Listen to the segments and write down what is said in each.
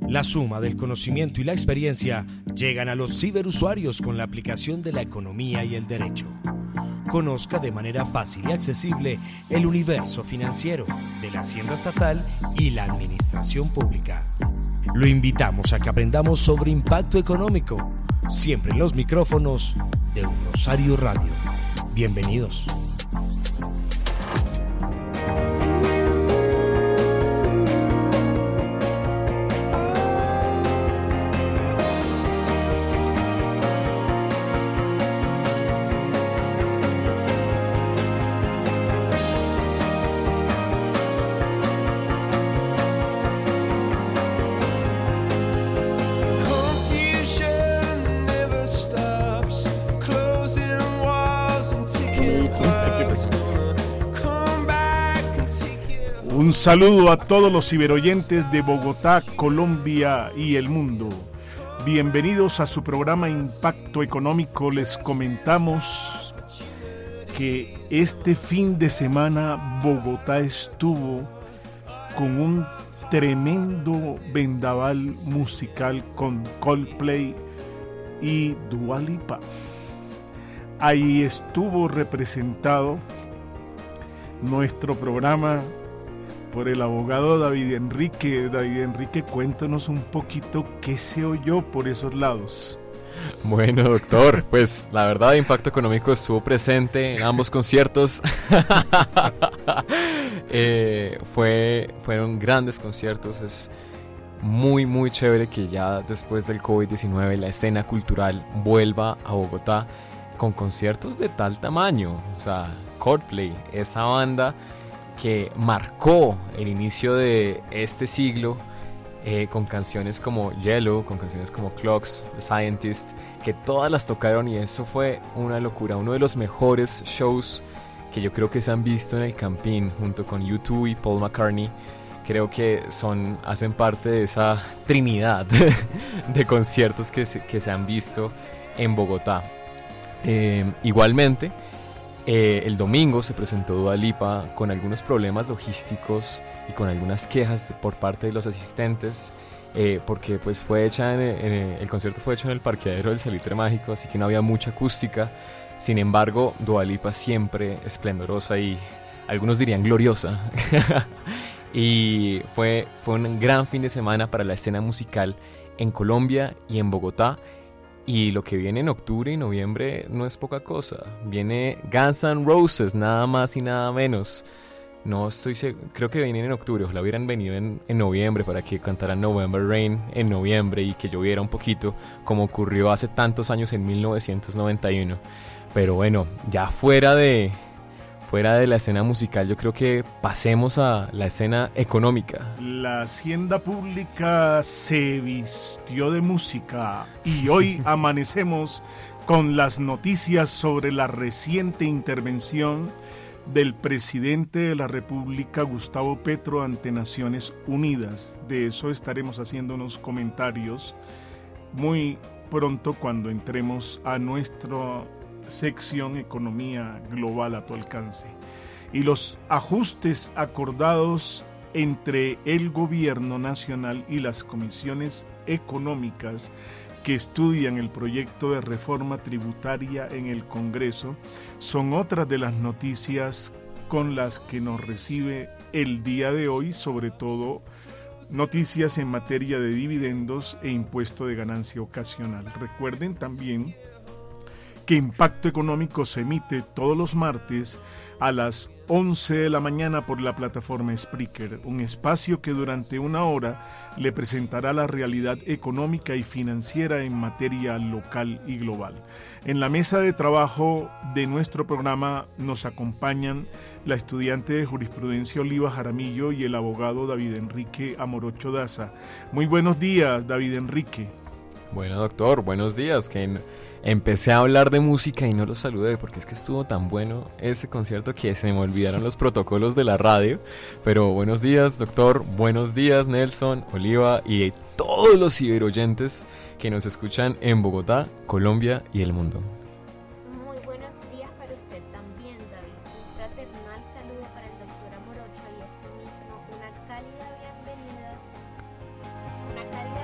La suma del conocimiento y la experiencia llegan a los ciberusuarios con la aplicación de la economía y el derecho. Conozca de manera fácil y accesible el universo financiero de la Hacienda Estatal y la Administración Pública. Lo invitamos a que aprendamos sobre impacto económico, siempre en los micrófonos de Un Rosario Radio. Bienvenidos. Un saludo a todos los ciberoyentes de Bogotá, Colombia y el mundo. Bienvenidos a su programa Impacto Económico. Les comentamos que este fin de semana Bogotá estuvo con un tremendo vendaval musical con Coldplay y Dua Lipa. Ahí estuvo representado nuestro programa por el abogado David Enrique. David Enrique, cuéntanos un poquito qué se oyó por esos lados. Bueno, doctor, pues la verdad Impacto Económico estuvo presente en ambos conciertos. Fueron grandes conciertos. Es muy chévere que ya después del COVID-19 la escena cultural vuelva a Bogotá con conciertos de tal tamaño. O sea, Coldplay, esa banda que marcó el inicio de este siglo, con canciones como Yellow, con canciones como Clocks, The Scientist, que todas las tocaron, y eso fue una locura, uno de los mejores shows que yo creo que se han visto en el Campín, junto con U2 y Paul McCartney. Creo que hacen parte de esa trinidad de conciertos que se han visto en Bogotá. Igualmente, el domingo se presentó Dua Lipa con algunos problemas logísticos y con algunas quejas por parte de los asistentes, porque pues el concierto fue hecho en el parqueadero del Salitre Mágico, así que no había mucha acústica. Sin embargo, Dua Lipa siempre esplendorosa y algunos dirían gloriosa. Y fue un gran fin de semana para la escena musical en Colombia y en Bogotá. Y lo que viene en octubre y noviembre no es poca cosa. Viene Guns N' Roses, nada más y nada menos. No estoy seguro, creo que vienen en octubre. Ojalá hubieran venido en noviembre para que cantaran November Rain en noviembre y que lloviera un poquito, como ocurrió hace tantos años en 1991. Pero bueno, ya fuera de la escena musical, yo creo que pasemos a la escena económica. La Hacienda Pública se vistió de música y hoy amanecemos con las noticias sobre la reciente intervención del presidente de la República, Gustavo Petro, ante Naciones Unidas. De eso estaremos haciendo unos comentarios muy pronto cuando entremos a nuestra sección Economía Global a tu alcance. Y los ajustes acordados entre el gobierno nacional y las comisiones económicas que estudian el proyecto de reforma tributaria en el Congreso son otras de las noticias con las que nos recibe el día de hoy, sobre todo noticias en materia de dividendos e impuesto de ganancia ocasional. Recuerden también que Impacto Económico se emite todos los martes a las 11 de la mañana por la plataforma Spreaker, un espacio que durante una hora le presentará la realidad económica y financiera en materia local y global. En la mesa de trabajo de nuestro programa nos acompañan la estudiante de jurisprudencia Oliva Jaramillo y el abogado David Enrique Amorocho Daza. Muy buenos días, David Enrique. Bueno, doctor, buenos días. Empecé a hablar de música y no los saludé porque es que estuvo tan bueno ese concierto que se me olvidaron los protocolos de la radio. Pero buenos días, doctor, buenos días, Nelson, Oliva y todos los ciberoyentes que nos escuchan en Bogotá, Colombia y el mundo. Muy buenos días para usted también, David. Un fraternal saludo para el doctor Amorocho y asimismo una cálida bienvenida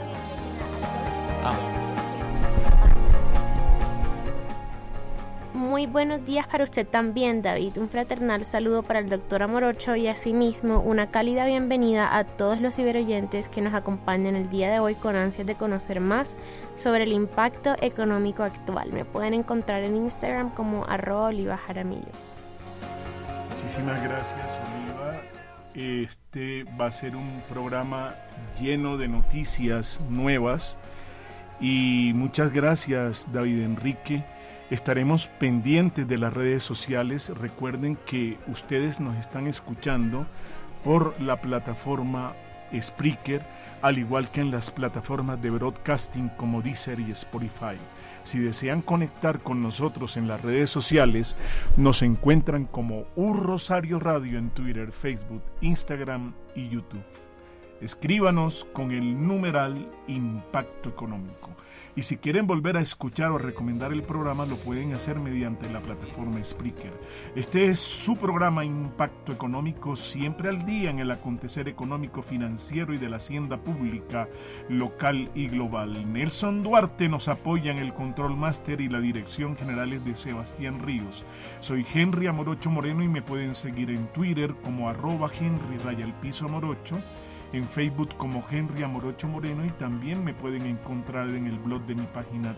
Muy buenos días para usted también, David. Un fraternal saludo para el doctor Amorocho y asimismo una cálida bienvenida a todos los ciberoyentes que nos acompañan el día de hoy con ansias de conocer más sobre el impacto económico actual. Me pueden encontrar en Instagram como @olivajaramillo. Muchísimas gracias, Oliva. Este va a ser un programa lleno de noticias nuevas y muchas gracias, David Enrique. Estaremos pendientes de las redes sociales. Recuerden que ustedes nos están escuchando por la plataforma Spreaker, al igual que en las plataformas de broadcasting como Deezer y Spotify. Si desean conectar con nosotros en las redes sociales, nos encuentran como Rosario Radio en Twitter, Facebook, Instagram y YouTube. Escríbanos con el numeral Impacto Económico. Y si quieren volver a escuchar o recomendar el programa, lo pueden hacer mediante la plataforma Spreaker. Este es su programa Impacto Económico, siempre al día en el acontecer económico, financiero y de la hacienda pública, local y global. Nelson Duarte nos apoya en el control máster y la dirección general es de Sebastián Ríos. Soy Henry Amorocho Moreno y me pueden seguir en Twitter como @Henry_Morocho. En Facebook como Henry Amorocho Moreno y también me pueden encontrar en el blog de mi página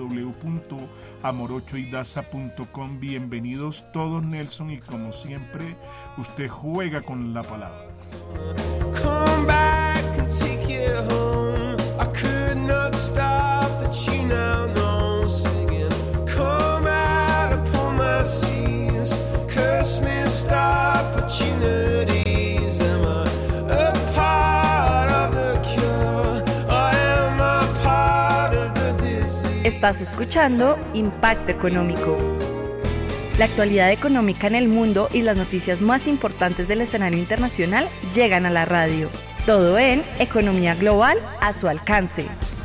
www.amorochoidaza.com. Bienvenidos todos, Nelson, y como siempre, usted juega con la palabra. Come back and take you home. I could not stop the tune out, no singing. Come out upon my seas, curse me, stop opportunities. Estás escuchando Impacto Económico. La actualidad económica en el mundo y las noticias más importantes del escenario internacional llegan a la radio. Todo en Economía Global a su alcance.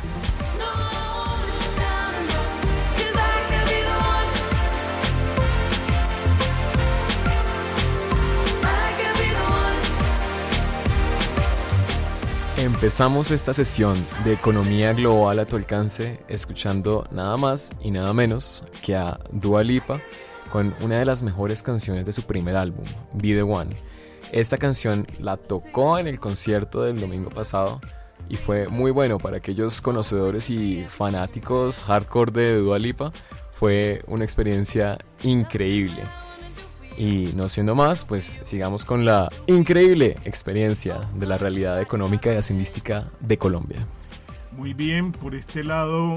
Empezamos esta sesión de Economía Global a tu alcance escuchando nada más y nada menos que a Dua Lipa con una de las mejores canciones de su primer álbum, Be The One. Esta canción la tocó en el concierto del domingo pasado y fue muy bueno para aquellos conocedores y fanáticos hardcore de Dua Lipa. Fue una experiencia increíble. Y no siendo más, pues sigamos con la increíble experiencia de la realidad económica y hacendística de Colombia. Muy bien, por este lado,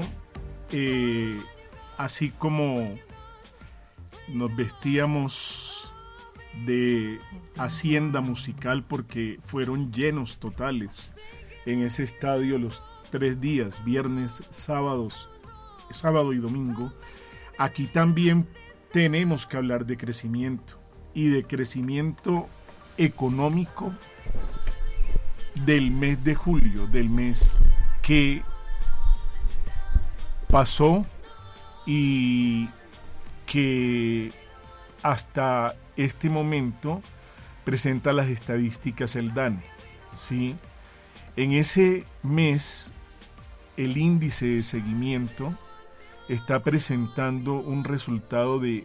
así como nos vestíamos de hacienda musical porque fueron llenos totales en ese estadio los 3 días, viernes, sábado y domingo, aquí también tenemos que hablar de crecimiento y de crecimiento económico del mes de julio, del mes que pasó y que hasta este momento presenta las estadísticas el DANE, ¿sí? En ese mes el índice de seguimiento está presentando un resultado de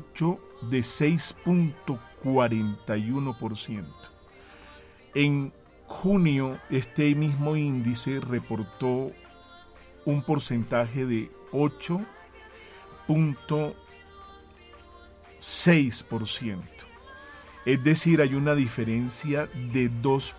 6.41%. En junio, este mismo índice reportó un porcentaje de 8.6%. Es decir, hay una diferencia de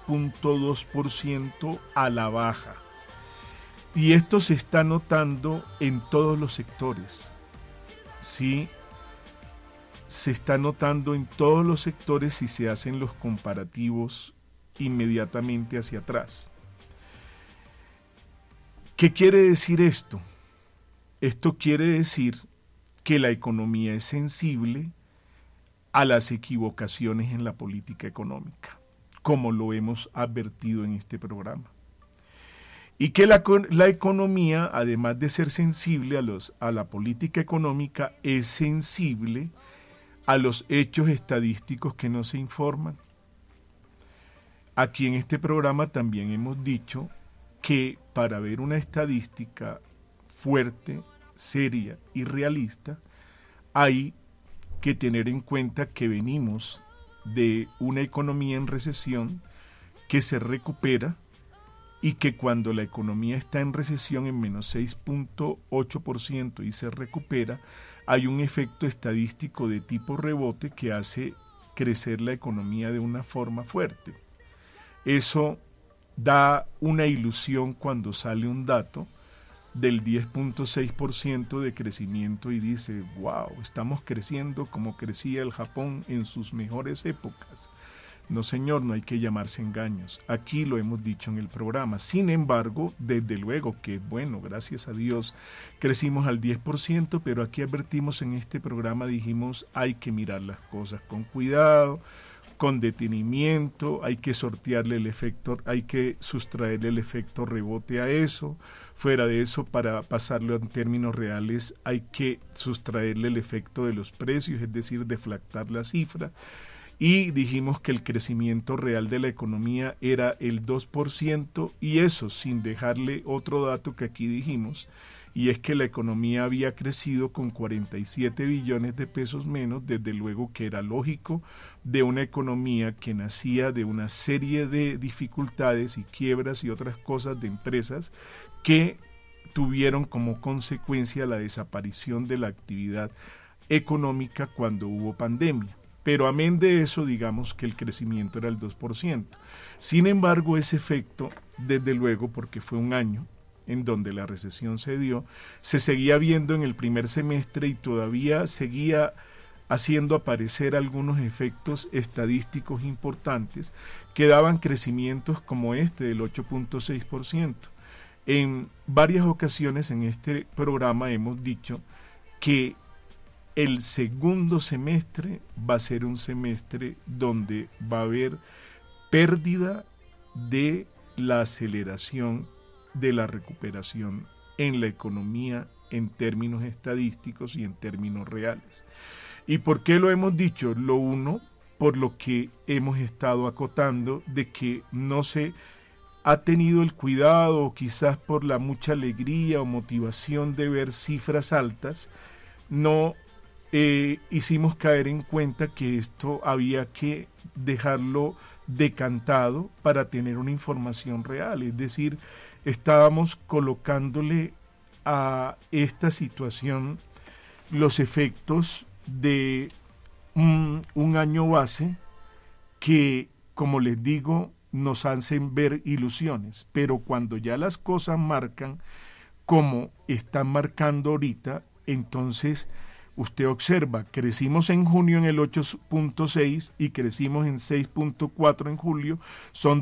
2.2% a la baja. Y esto se está notando en todos los sectores. Sí, se está notando en todos los sectores si se hacen los comparativos inmediatamente hacia atrás. ¿Qué quiere decir esto? Esto quiere decir que la economía es sensible a las equivocaciones en la política económica, como lo hemos advertido en este programa. Y que la economía, además de ser sensible a la política económica, es sensible a los hechos estadísticos que no se informan. Aquí en este programa también hemos dicho que para ver una estadística fuerte, seria y realista, hay que tener en cuenta que venimos de una economía en recesión que se recupera y que cuando la economía está en recesión en menos 6.8% y se recupera, hay un efecto estadístico de tipo rebote que hace crecer la economía de una forma fuerte. Eso da una ilusión cuando sale un dato del 10.6% de crecimiento y dice, wow, estamos creciendo como crecía el Japón en sus mejores épocas. No, señor, no hay que llamarse engaños. Aquí lo hemos dicho en el programa. Sin embargo, desde luego que, bueno, gracias a Dios, crecimos al 10%, pero aquí advertimos en este programa, dijimos, hay que mirar las cosas con cuidado, con detenimiento, hay que sortearle el efecto, hay que sustraerle el efecto rebote a eso. Fuera de eso, para pasarlo en términos reales, hay que sustraerle el efecto de los precios, es decir, deflactar la cifra. Y dijimos que el crecimiento real de la economía era el 2%, y eso sin dejarle otro dato que aquí dijimos, y es que la economía había crecido con 47 billones de pesos menos, desde luego que era lógico de una economía que nacía de una serie de dificultades y quiebras y otras cosas de empresas que tuvieron como consecuencia la desaparición de la actividad económica cuando hubo pandemia. Pero amén de eso, digamos que el crecimiento era el 2%. Sin embargo, ese efecto, desde luego, porque fue un año en donde la recesión se dio, se seguía viendo en el primer semestre y todavía seguía haciendo aparecer algunos efectos estadísticos importantes que daban crecimientos como este del 8.6%. En varias ocasiones en este programa hemos dicho que el segundo semestre va a ser un semestre donde va a haber pérdida de la aceleración de la recuperación en la economía en términos estadísticos y en términos reales. ¿Y por qué lo hemos dicho? Lo uno, por lo que hemos estado acotando de que no se ha tenido el cuidado, o quizás por la mucha alegría o motivación de ver cifras altas, no hicimos caer en cuenta que esto había que dejarlo decantado para tener una información real, es decir, estábamos colocándole a esta situación los efectos de un año base que, como les digo, nos hacen ver ilusiones, pero cuando ya las cosas marcan como están marcando ahorita, entonces usted observa, crecimos en junio en el 8.6 y crecimos en 6.4 en julio, son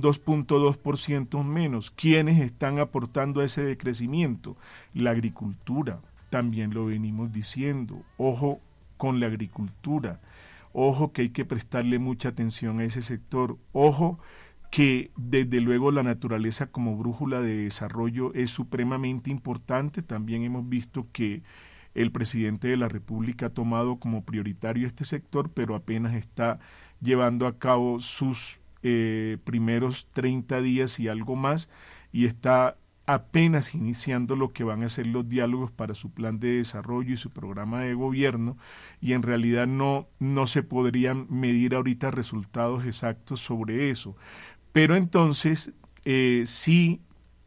2.2% menos. ¿Quiénes están aportando a ese decrecimiento? La agricultura, también lo venimos diciendo, ojo con la agricultura, ojo que hay que prestarle mucha atención a ese sector, ojo que desde luego la naturaleza como brújula de desarrollo es supremamente importante. También hemos visto que el presidente de la República ha tomado como prioritario este sector, pero apenas está llevando a cabo sus primeros 30 días y algo más, y está apenas iniciando lo que van a ser los diálogos para su plan de desarrollo y su programa de gobierno, y en realidad no se podrían medir ahorita resultados exactos sobre eso. Pero entonces sí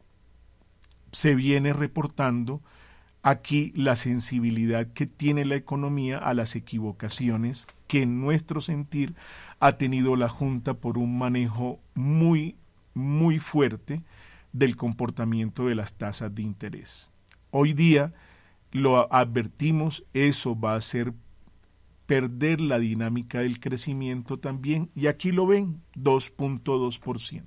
se viene reportando aquí la sensibilidad que tiene la economía a las equivocaciones que en nuestro sentir ha tenido la Junta por un manejo muy, muy fuerte del comportamiento de las tasas de interés. Hoy día lo advertimos, eso va a hacer perder la dinámica del crecimiento también, y aquí lo ven, 2.2%.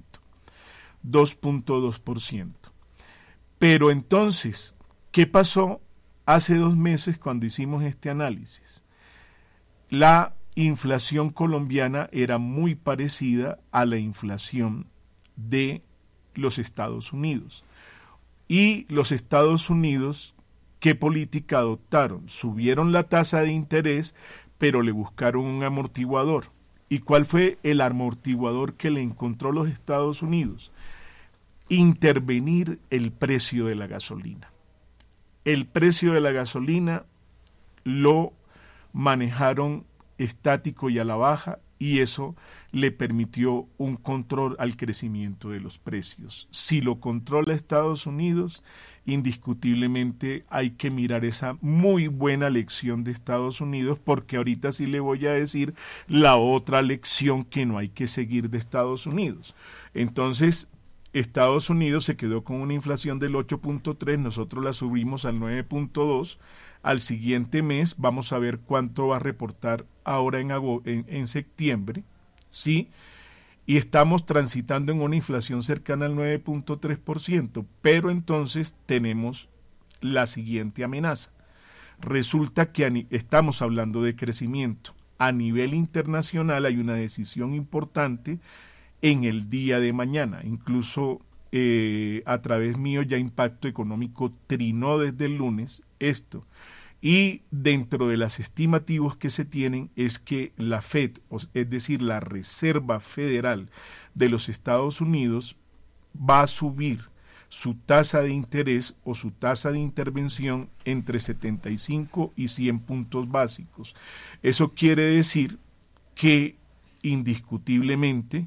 2.2%. Pero entonces, ¿qué pasó hace 2 meses cuando hicimos este análisis? La inflación colombiana era muy parecida a la inflación de los Estados Unidos. Y los Estados Unidos, ¿qué política adoptaron? Subieron la tasa de interés, pero le buscaron un amortiguador. ¿Y cuál fue el amortiguador que le encontró los Estados Unidos? Intervenir el precio de la gasolina. El precio de la gasolina lo manejaron estático y a la baja, y eso le permitió un control al crecimiento de los precios. Si lo controla Estados Unidos, indiscutiblemente hay que mirar esa muy buena lección de Estados Unidos, porque ahorita sí le voy a decir la otra lección que no hay que seguir de Estados Unidos. Entonces, Estados Unidos se quedó con una inflación del 8.3, nosotros la subimos al 9.2. Al siguiente mes vamos a ver cuánto va a reportar ahora en septiembre, ¿sí? Y estamos transitando en una inflación cercana al 9.3%, pero entonces tenemos la siguiente amenaza. Resulta que estamos hablando de crecimiento. A nivel internacional hay una decisión importante en el día de mañana. Incluso a través mío ya Impacto Económico trinó desde el lunes esto. Y dentro de las estimativos que se tienen es que la FED, es decir, la Reserva Federal de los Estados Unidos, va a subir su tasa de interés o su tasa de intervención entre 75 y 100 puntos básicos. Eso quiere decir que indiscutiblemente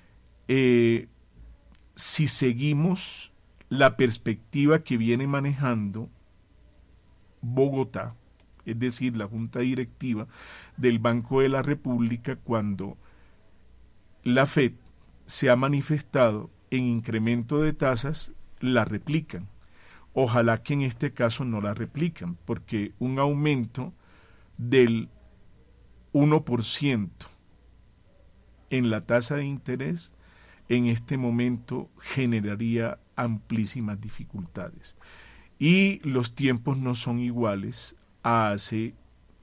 si seguimos la perspectiva que viene manejando Bogotá, es decir, la Junta Directiva del Banco de la República, cuando la FED se ha manifestado en incremento de tasas, la replican. Ojalá que en este caso no la replican, porque un aumento del 1% en la tasa de interés en este momento generaría amplísimas dificultades. Y los tiempos no son iguales a hace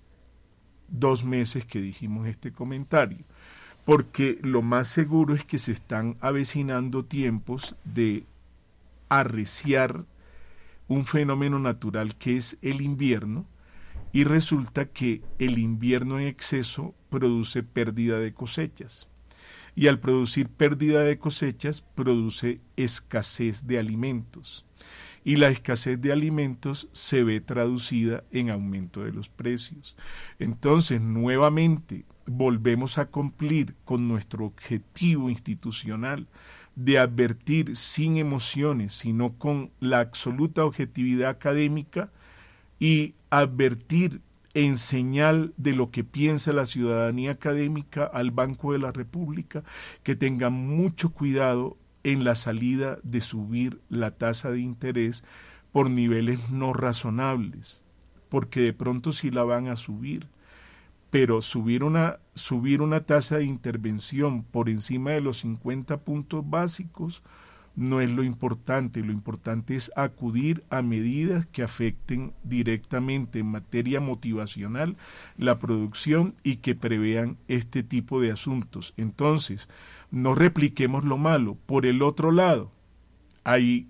2 meses que dijimos este comentario, porque lo más seguro es que se están avecinando tiempos de arreciar un fenómeno natural que es el invierno, y resulta que el invierno en exceso produce pérdida de cosechas, y al producir pérdida de cosechas produce escasez de alimentos, y la escasez de alimentos se ve traducida en aumento de los precios. Entonces, nuevamente, volvemos a cumplir con nuestro objetivo institucional de advertir sin emociones, sino con la absoluta objetividad académica, y advertir en señal de lo que piensa la ciudadanía académica al Banco de la República, que tenga mucho cuidado en la salida de subir la tasa de interés por niveles no razonables, porque de pronto sí la van a subir, pero subir una tasa de intervención por encima de los 50 puntos básicos no es lo importante es acudir a medidas que afecten directamente en materia motivacional la producción y que prevean este tipo de asuntos. Entonces, no repliquemos lo malo. Por el otro lado, hay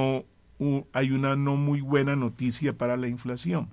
una no muy buena noticia para la inflación,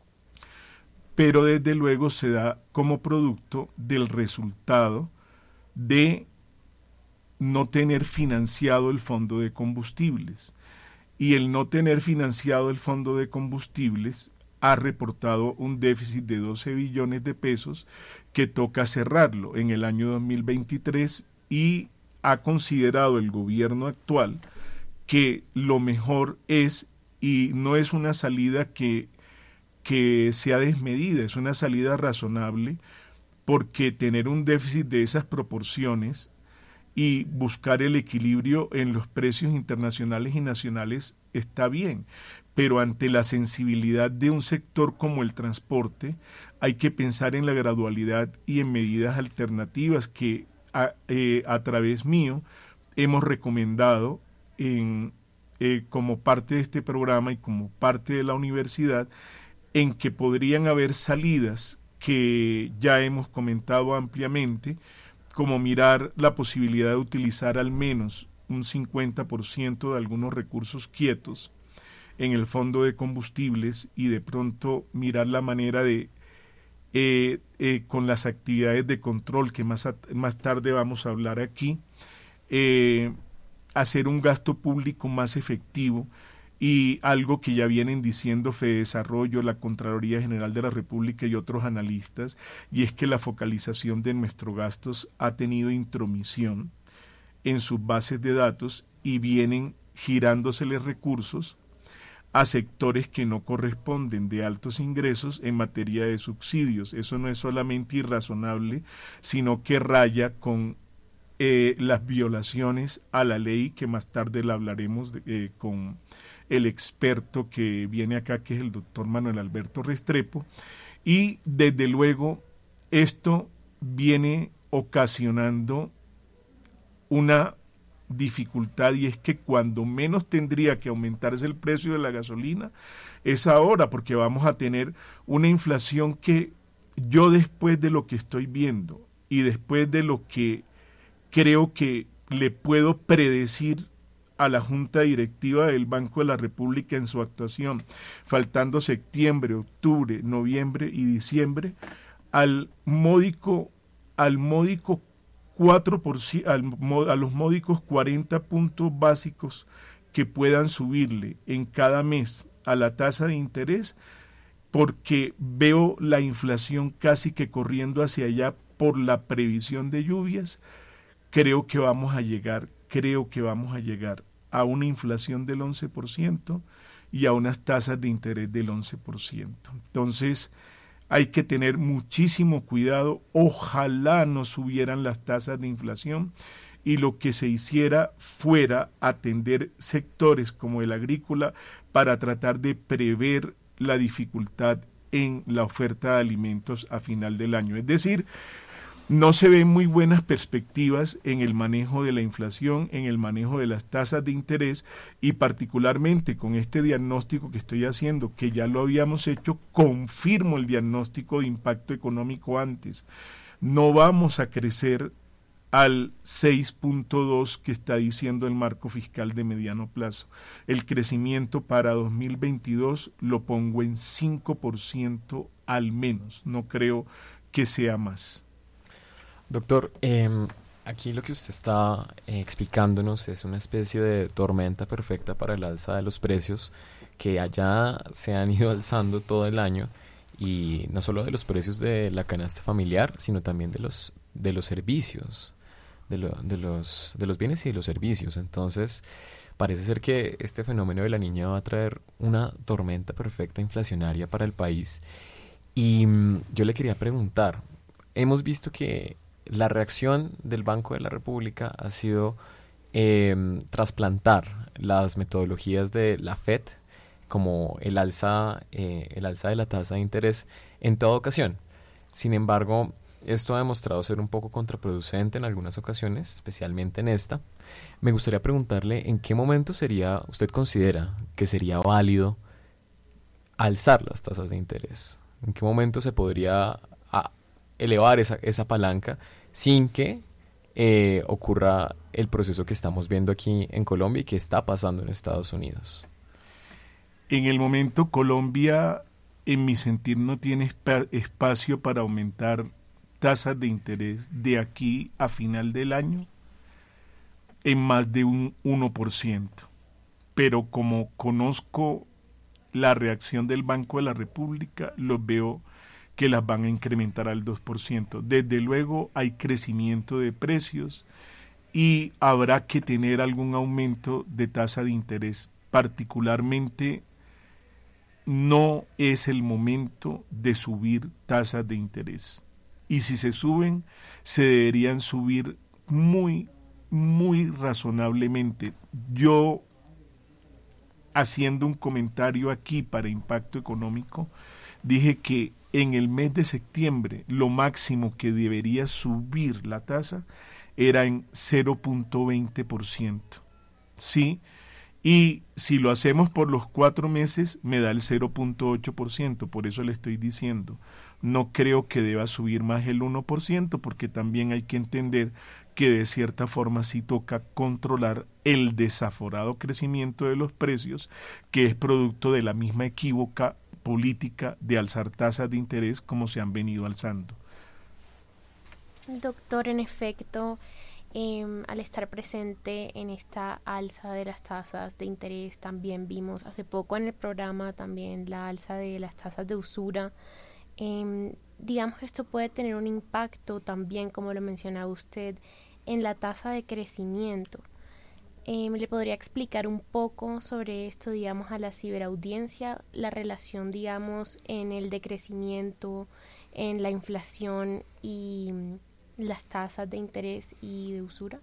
pero desde luego se da como producto del resultado de no tener financiado el fondo de combustibles. Y el no tener financiado el fondo de combustibles ha reportado un déficit de 12 billones de pesos que toca cerrarlo en el año 2023, y ha considerado el gobierno actual que lo mejor es, y no es una salida que sea desmedida, es una salida razonable, porque tener un déficit de esas proporciones y buscar el equilibrio en los precios internacionales y nacionales está bien, pero ante la sensibilidad de un sector como el transporte hay que pensar en la gradualidad y en medidas alternativas que a través mío hemos recomendado como parte de este programa y como parte de la universidad, en que podrían haber salidas que ya hemos comentado ampliamente, como mirar la posibilidad de utilizar al menos un 50% de algunos recursos quietos en el fondo de combustibles, y de pronto mirar la manera de, con las actividades de control que más tarde vamos a hablar aquí, hacer un gasto público más efectivo y algo que ya vienen diciendo Fedesarrollo, la Contraloría General de la República y otros analistas, y es que la focalización de nuestros gastos ha tenido intromisión en sus bases de datos y vienen girándoseles recursos a sectores que no corresponden de altos ingresos en materia de subsidios. Eso no es solamente irrazonable, sino que raya con las violaciones a la ley, que más tarde la hablaremos con el experto que viene acá, que es el doctor Manuel Alberto Restrepo, y desde luego esto viene ocasionando una dificultad, y es que cuando menos tendría que aumentarse el precio de la gasolina es ahora, porque vamos a tener una inflación que yo, después de lo que estoy viendo y después de lo que creo que le puedo predecir a la Junta Directiva del Banco de la República en su actuación, faltando septiembre, octubre, noviembre y diciembre, a los módicos 40 puntos básicos que puedan subirle en cada mes a la tasa de interés, porque veo la inflación casi que corriendo hacia allá por la previsión de lluvias. Creo que vamos a llegar a una inflación del 11% y a unas tasas de interés del 11%. Entonces, hay que tener muchísimo cuidado. Ojalá no subieran las tasas de inflación y lo que se hiciera fuera atender sectores como el agrícola para tratar de prever la dificultad en la oferta de alimentos a final del año. Es decir, no se ven muy buenas perspectivas en el manejo de la inflación, en el manejo de las tasas de interés, y particularmente con este diagnóstico que estoy haciendo, que ya lo habíamos hecho, confirmo el diagnóstico de impacto económico antes. No vamos a crecer al 6.2 que está diciendo el marco fiscal de mediano plazo. El crecimiento para 2022 lo pongo en 5% al menos, no creo que sea más. Doctor, aquí lo que usted está explicándonos es una especie de tormenta perfecta para el alza de los precios que allá se han ido alzando todo el año, y no solo de los precios de la canasta familiar, sino también de los servicios, de los bienes y de los servicios. Entonces, parece ser que este fenómeno de la Niña va a traer una tormenta perfecta inflacionaria para el país. Y yo le quería preguntar, hemos visto que la reacción del Banco de la República ha sido trasplantar las metodologías de la FED, como el alza de la tasa de interés en toda ocasión. Sin embargo, esto ha demostrado ser un poco contraproducente en algunas ocasiones, especialmente en esta. Me gustaría preguntarle en qué momento usted considera que sería válido alzar las tasas de interés. ¿En qué momento se podría elevar esa palanca sin que ocurra el proceso que estamos viendo aquí en Colombia y que está pasando en Estados Unidos? En el momento, Colombia, en mi sentir, no tiene espacio para aumentar tasas de interés de aquí a final del año en más de un 1%. Pero como conozco la reacción del Banco de la República, los veo que las van a incrementar al 2%. Desde luego hay crecimiento de precios y habrá que tener algún aumento de tasa de interés. Particularmente, no es el momento de subir tasas de interés. Y si se suben, se deberían subir muy, muy razonablemente. Yo, haciendo un comentario aquí para Impacto Económico, dije que en el mes de septiembre lo máximo que debería subir la tasa era en 0.20%. ¿Sí? Y si lo hacemos por los 4 meses, me da el 0.8%. Por eso le estoy diciendo, no creo que deba subir más el 1%, porque también hay que entender que de cierta forma sí toca controlar el desaforado crecimiento de los precios, que es producto de la misma equívoca política de alzar tasas de interés como se han venido alzando. Doctor, en efecto, al estar presente en esta alza de las tasas de interés. También vimos hace poco en el programa también la alza de las tasas de usura. Digamos que esto puede tener un impacto también, como lo mencionaba usted, en la tasa de crecimiento. ¿Le podría explicar un poco sobre esto, digamos, a la ciberaudiencia, la relación, digamos, en el decrecimiento, en la inflación y las tasas de interés y de usura?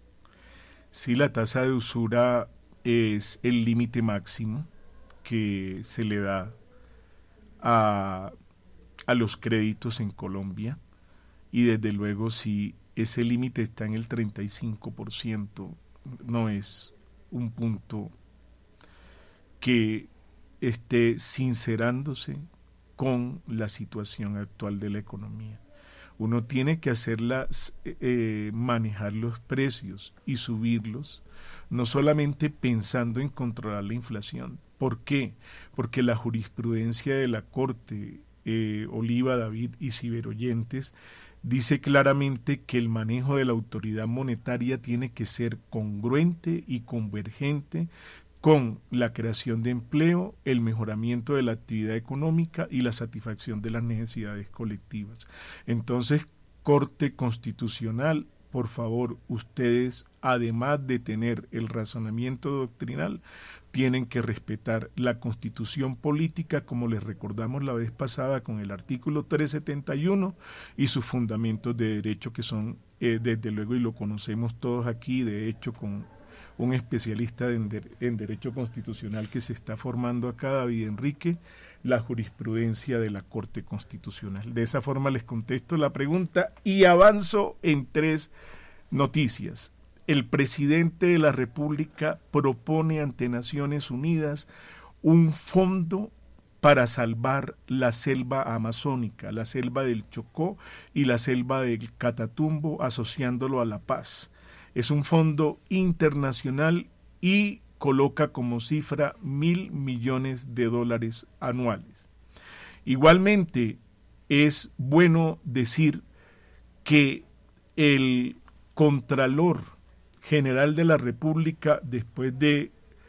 Sí, la tasa de usura es el límite máximo que se le da a los créditos en Colombia, y desde luego si ese límite está en el 35%, no es un punto que esté sincerándose con la situación actual de la economía. Uno tiene que manejar los precios y subirlos, no solamente pensando en controlar la inflación. ¿Por qué? Porque la jurisprudencia de la Corte, Oliva, David y ciberoyentes, dice claramente que el manejo de la autoridad monetaria tiene que ser congruente y convergente con la creación de empleo, el mejoramiento de la actividad económica y la satisfacción de las necesidades colectivas. Entonces, Corte Constitucional, por favor, ustedes, además de tener el razonamiento doctrinal, tienen que respetar la Constitución política, como les recordamos la vez pasada con el artículo 371 y sus fundamentos de derecho, que son, desde luego, y lo conocemos todos aquí, de hecho, con un especialista en derecho constitucional que se está formando acá, David Enrique, la jurisprudencia de la Corte Constitucional. De esa forma les contesto la pregunta y avanzo en 3 noticias. El presidente de la República propone ante Naciones Unidas un fondo para salvar la selva amazónica, la selva del Chocó y la selva del Catatumbo, asociándolo a la paz. Es un fondo internacional y coloca como cifra $1.000 millones anuales. Igualmente, es bueno decir que el Contralor General de la República, después de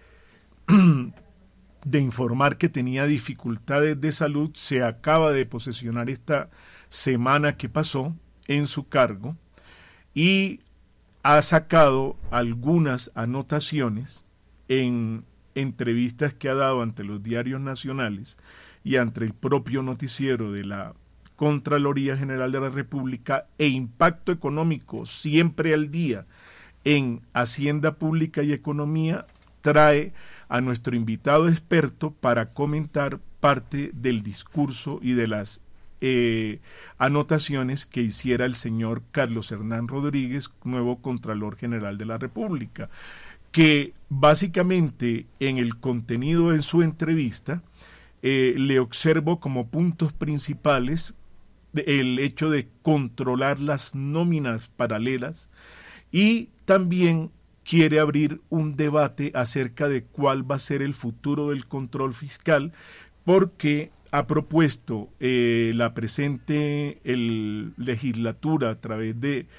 informar que tenía dificultades de salud, se acaba de posesionar esta semana que pasó en su cargo y ha sacado algunas anotaciones en entrevistas que ha dado ante los diarios nacionales y ante el propio noticiero de la Contraloría General de la República, e Impacto Económico, siempre al día, en Hacienda Pública y Economía, trae a nuestro invitado experto para comentar parte del discurso y de las anotaciones que hiciera el señor Carlos Hernán Rodríguez, nuevo Contralor General de la República, que básicamente en el contenido de su entrevista le observo como puntos principales el hecho de controlar las nóminas paralelas, y también quiere abrir un debate acerca de cuál va a ser el futuro del control fiscal, porque ha propuesto la presente legislatura a través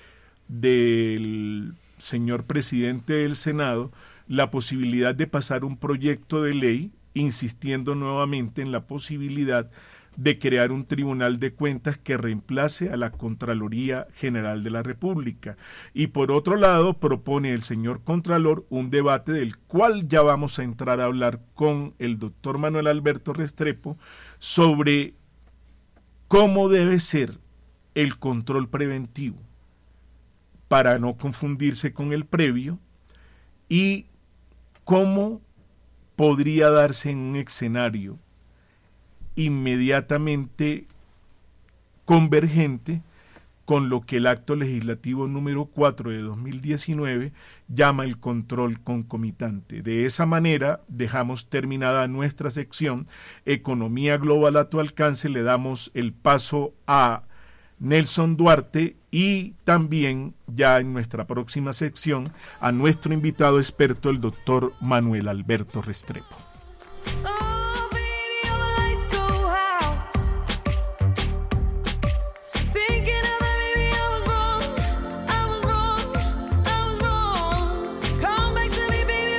del señor presidente del Senado la posibilidad de pasar un proyecto de ley insistiendo nuevamente en la posibilidad de crear un tribunal de cuentas que reemplace a la Contraloría General de la República. Y por otro lado, propone el señor Contralor un debate del cual ya vamos a entrar a hablar con el doctor Manuel Alberto Restrepo sobre cómo debe ser el control preventivo para no confundirse con el previo, y cómo podría darse en un escenario inmediatamente convergente con lo que el acto legislativo número 4 de 2019 llama el control concomitante. De esa manera dejamos terminada nuestra sección Economía Global a tu alcance, le damos el paso a Nelson Duarte y también ya en nuestra próxima sección a nuestro invitado experto, el doctor Manuel Alberto Restrepo.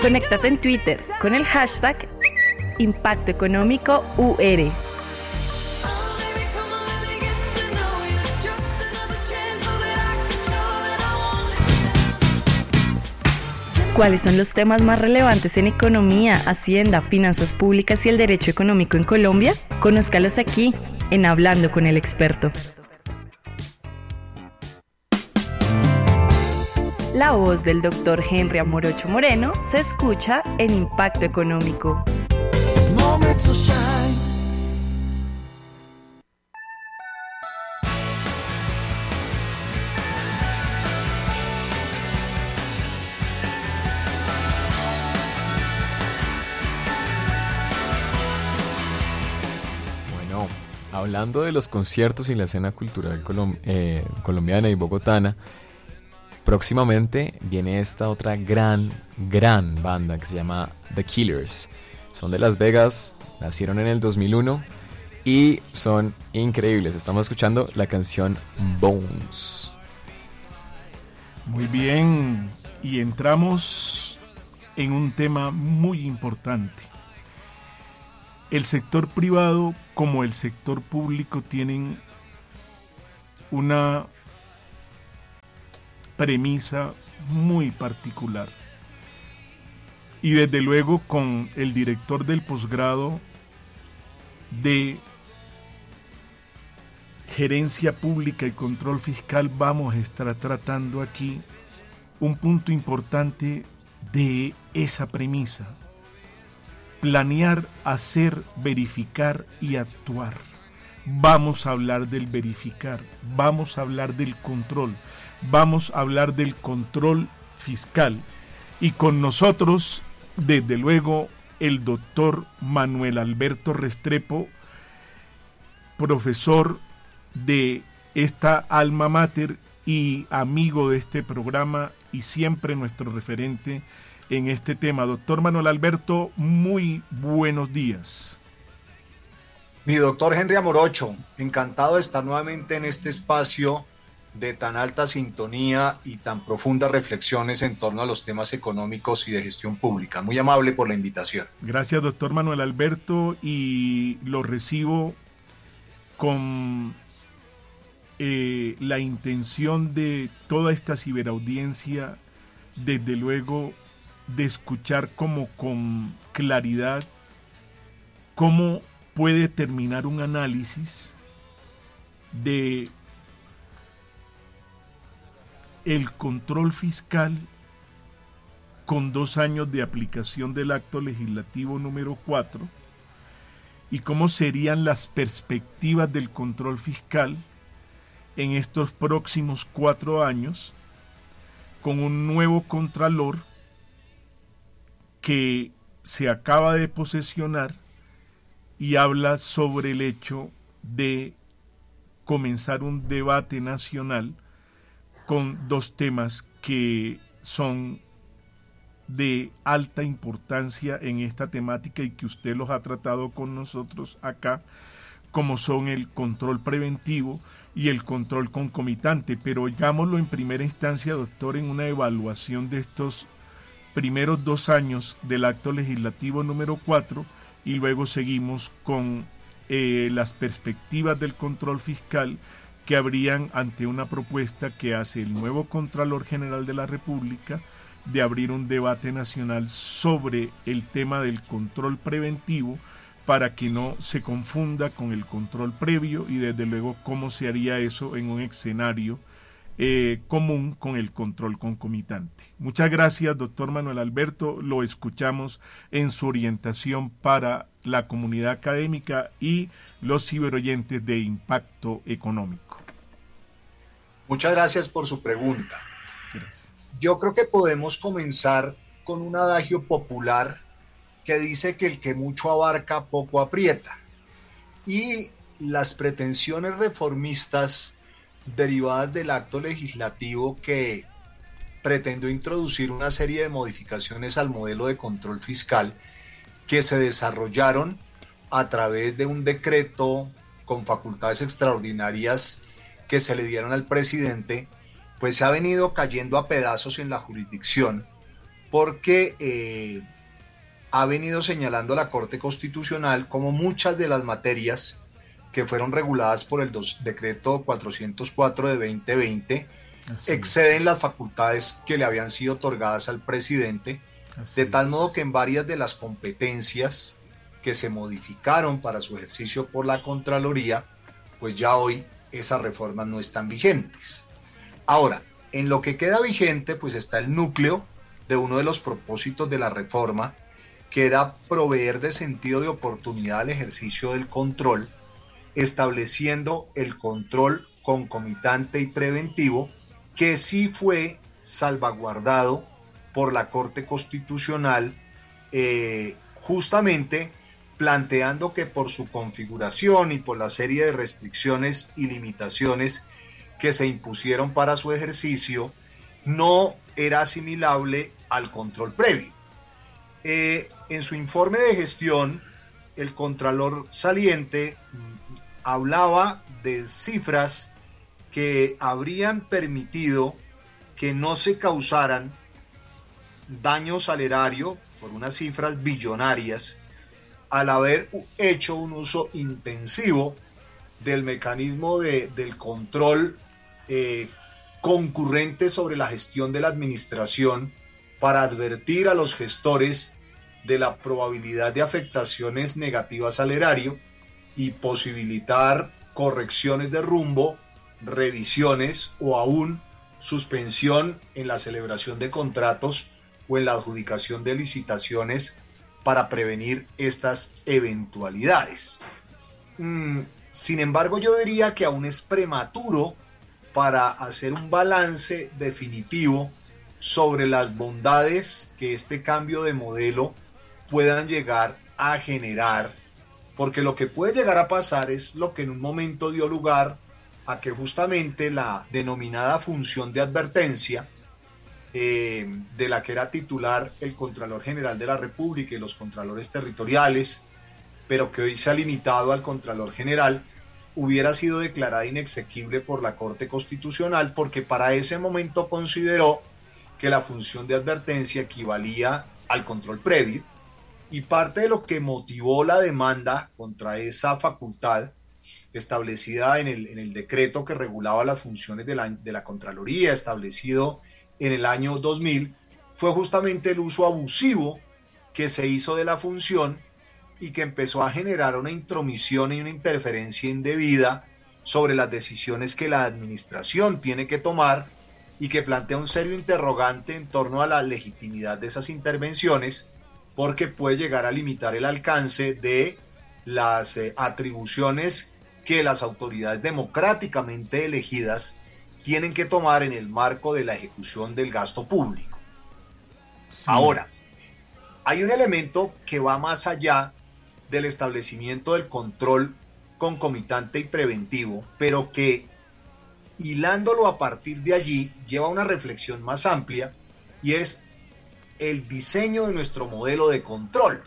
Conéctate en Twitter con el hashtag Impacto Económico UR. ¿Cuáles son los temas más relevantes en economía, hacienda, finanzas públicas y el derecho económico en Colombia? Conózcalos aquí, en Hablando con el Experto. La voz del Dr. Henry Morocho Moreno se escucha en Impacto Económico. Hablando de los conciertos y la escena cultural colombiana y bogotana, próximamente viene esta otra gran banda que se llama The Killers. Son de Las Vegas, nacieron en el 2001 y son increíbles. Estamos escuchando la canción Bones. Muy bien, y entramos en un tema muy importante. El sector privado como el sector público tienen una premisa muy particular. Y desde luego con el director del posgrado de Gerencia Pública y Control Fiscal vamos a estar tratando aquí un punto importante de esa premisa. Planear, hacer, verificar y actuar. Vamos a hablar del verificar, vamos a hablar del control, vamos a hablar del control fiscal. Y con nosotros, desde luego, el doctor Manuel Alberto Restrepo, profesor de esta alma mater y amigo de este programa y siempre nuestro referente en este tema. Doctor Manuel Alberto, muy buenos días. Mi doctor Henry Morocho, encantado de estar nuevamente en este espacio de tan alta sintonía y tan profundas reflexiones en torno a los temas económicos y de gestión pública. Muy amable por la invitación. Gracias, doctor Manuel Alberto, y lo recibo con la intención de toda esta ciberaudiencia, desde luego, de escuchar como con claridad cómo puede terminar un análisis de el control fiscal con 2 años de aplicación del acto legislativo número 4 y cómo serían las perspectivas del control fiscal en estos próximos 4 años con un nuevo contralor que se acaba de posesionar y habla sobre el hecho de comenzar un debate nacional con 2 temas que son de alta importancia en esta temática y que usted los ha tratado con nosotros acá, como son el control preventivo y el control concomitante. Pero oigámoslo en primera instancia, doctor, en una evaluación de estos primeros 2 años del acto legislativo número 4 y luego seguimos con las perspectivas del control fiscal que habrían ante una propuesta que hace el nuevo Contralor General de la República de abrir un debate nacional sobre el tema del control preventivo para que no se confunda con el control previo y desde luego cómo se haría eso en un escenario común con el control concomitante. Muchas gracias, doctor Manuel Alberto. Lo escuchamos en su orientación para la comunidad académica y los ciberoyentes de Impacto Económico. Muchas gracias por su pregunta. Gracias. Yo creo que podemos comenzar con un adagio popular que dice que el que mucho abarca, poco aprieta. Y las pretensiones reformistas derivadas del acto legislativo que pretendió introducir una serie de modificaciones al modelo de control fiscal que se desarrollaron a través de un decreto con facultades extraordinarias que se le dieron al presidente, pues se ha venido cayendo a pedazos en la jurisdicción porque ha venido señalando la Corte Constitucional como muchas de las materias que fueron reguladas por el decreto 404 de 2020 exceden las facultades que le habían sido otorgadas al presidente, de tal modo que en varias de las competencias que se modificaron para su ejercicio por la Contraloría, pues ya hoy esas reformas no están vigentes. Ahora, en lo que queda vigente, pues está el núcleo de uno de los propósitos de la reforma, que era proveer de sentido de oportunidad al ejercicio del control, estableciendo el control concomitante y preventivo, que sí fue salvaguardado por la Corte Constitucional, justamente planteando que por su configuración y por la serie de restricciones y limitaciones que se impusieron para su ejercicio, no era asimilable al control previo. En su informe de gestión, el Contralor saliente hablaba de cifras que habrían permitido que no se causaran daños al erario por unas cifras billonarias al haber hecho un uso intensivo del mecanismo del control concurrente sobre la gestión de la administración para advertir a los gestores de la probabilidad de afectaciones negativas al erario y posibilitar correcciones de rumbo, revisiones o aún suspensión en la celebración de contratos o en la adjudicación de licitaciones para prevenir estas eventualidades. Sin embargo, yo diría que aún es prematuro para hacer un balance definitivo sobre las bondades que este cambio de modelo puedan llegar a generar, porque lo que puede llegar a pasar es lo que en un momento dio lugar a que justamente la denominada función de advertencia, de la que era titular el Contralor General de la República y los Contralores Territoriales, pero que hoy se ha limitado al Contralor General, hubiera sido declarada inexequible por la Corte Constitucional, porque para ese momento consideró que la función de advertencia equivalía al control previo, y parte de lo que motivó la demanda contra esa facultad establecida en el decreto que regulaba las funciones de la Contraloría, establecido en el año 2000, fue justamente el uso abusivo que se hizo de la función y que empezó a generar una intromisión y una interferencia indebida sobre las decisiones que la administración tiene que tomar, y que plantea un serio interrogante en torno a la legitimidad de esas intervenciones, porque puede llegar a limitar el alcance de las atribuciones que las autoridades democráticamente elegidas tienen que tomar en el marco de la ejecución del gasto público. Sí. Ahora, hay un elemento que va más allá del establecimiento del control concomitante y preventivo, pero que, hilándolo a partir de allí, lleva a una reflexión más amplia, y es el diseño de nuestro modelo de control.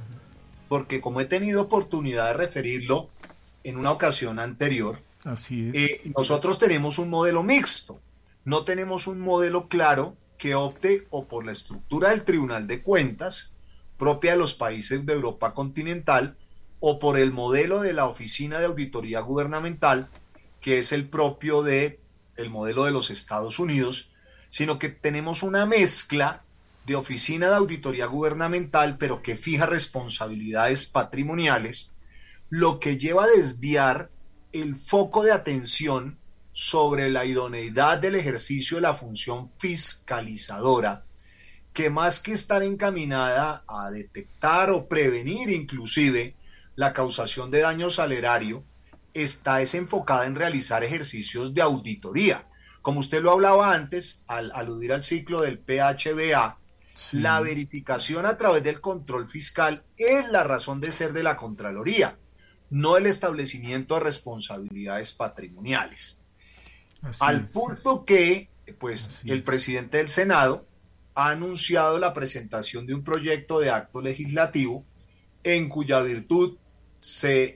Porque, como he tenido oportunidad de referirlo en una ocasión anterior, así es. Nosotros tenemos un modelo mixto, no tenemos un modelo claro que opte o por la estructura del Tribunal de Cuentas, propia de los países de Europa continental, o por el modelo de la Oficina de Auditoría Gubernamental, que es el propio del modelo de los Estados Unidos, sino que tenemos una mezcla de Oficina de Auditoría Gubernamental, pero que fija responsabilidades patrimoniales, lo que lleva a desviar el foco de atención sobre la idoneidad del ejercicio de la función fiscalizadora, que más que estar encaminada a detectar o prevenir inclusive la causación de daños al erario, está enfocada en realizar ejercicios de auditoría. Como usted lo hablaba antes, al aludir al ciclo del PHBA, sí, la verificación a través del control fiscal es la razón de ser de la Contraloría, no el establecimiento de responsabilidades patrimoniales. Al punto que, pues, el presidente del Senado ha anunciado la presentación de un proyecto de acto legislativo en cuya virtud se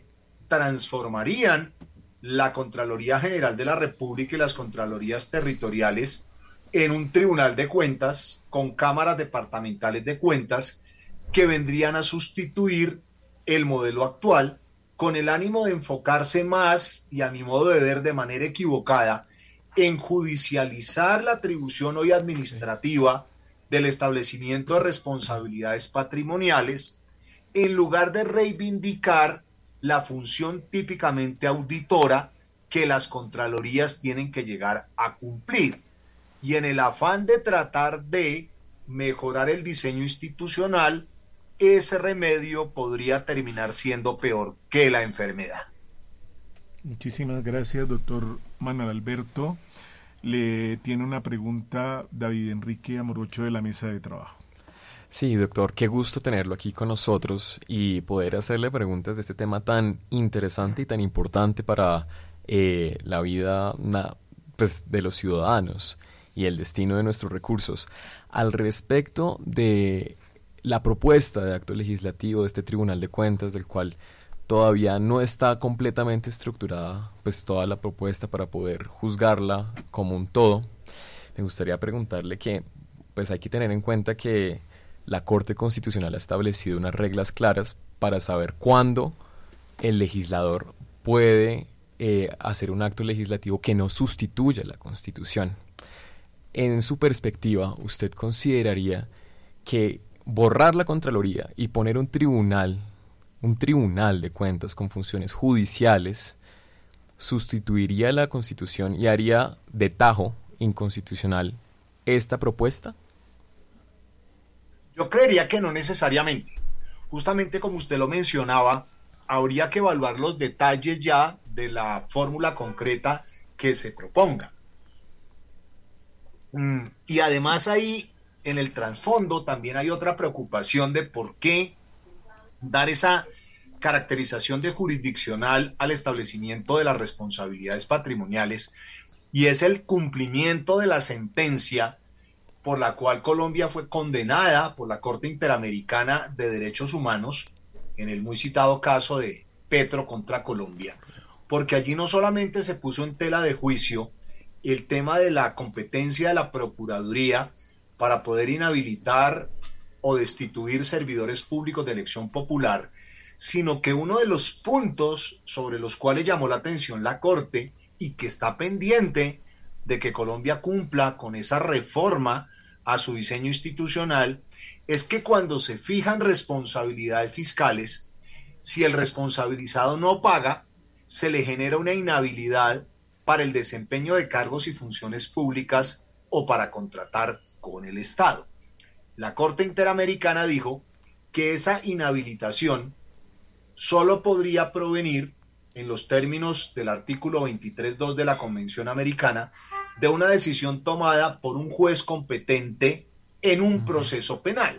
transformarían la Contraloría General de la República y las Contralorías Territoriales en un tribunal de cuentas con cámaras departamentales de cuentas que vendrían a sustituir el modelo actual con el ánimo de enfocarse más, y a mi modo de ver de manera equivocada, en judicializar la atribución hoy administrativa del establecimiento de responsabilidades patrimoniales, en lugar de reivindicar la función típicamente auditora que las contralorías tienen que llegar a cumplir. Y en el afán de tratar de mejorar el diseño institucional, ese remedio podría terminar siendo peor que la enfermedad. Muchísimas gracias, doctor Manuel Alberto. Le tiene una pregunta David Enrique Amorocho de la mesa de trabajo. Sí, doctor, qué gusto tenerlo aquí con nosotros y poder hacerle preguntas de este tema tan interesante y tan importante para la vida pues, de los ciudadanos y el destino de nuestros recursos. Al respecto de la propuesta de acto legislativo de este Tribunal de Cuentas, del cual todavía no está completamente estructurada pues toda la propuesta para poder juzgarla como un todo, me gustaría preguntarle que pues hay que tener en cuenta que la Corte Constitucional ha establecido unas reglas claras para saber cuándo el legislador puede hacer un acto legislativo que no sustituya la Constitución. En su perspectiva, ¿usted consideraría que borrar la Contraloría y poner un tribunal de cuentas con funciones judiciales sustituiría la Constitución y haría de tajo inconstitucional esta propuesta? Yo creería que no necesariamente. Justamente como usted lo mencionaba, habría que evaluar los detalles ya de la fórmula concreta que se proponga. Y además ahí, en el trasfondo, también hay otra preocupación de por qué dar esa caracterización de jurisdiccional al establecimiento de las responsabilidades patrimoniales, y es el cumplimiento de la sentencia por la cual Colombia fue condenada por la Corte Interamericana de Derechos Humanos en el muy citado caso de Petro contra Colombia, porque allí no solamente se puso en tela de juicio el tema de la competencia de la Procuraduría para poder inhabilitar o destituir servidores públicos de elección popular, sino que uno de los puntos sobre los cuales llamó la atención la Corte y que está pendiente de que Colombia cumpla con esa reforma a su diseño institucional es que cuando se fijan responsabilidades fiscales, si el responsabilizado no paga, se le genera una inhabilidad para el desempeño de cargos y funciones públicas o para contratar con el Estado. La Corte Interamericana dijo que esa inhabilitación solo podría provenir, en los términos del artículo 23.2 de la Convención Americana, de una decisión tomada por un juez competente en un proceso penal.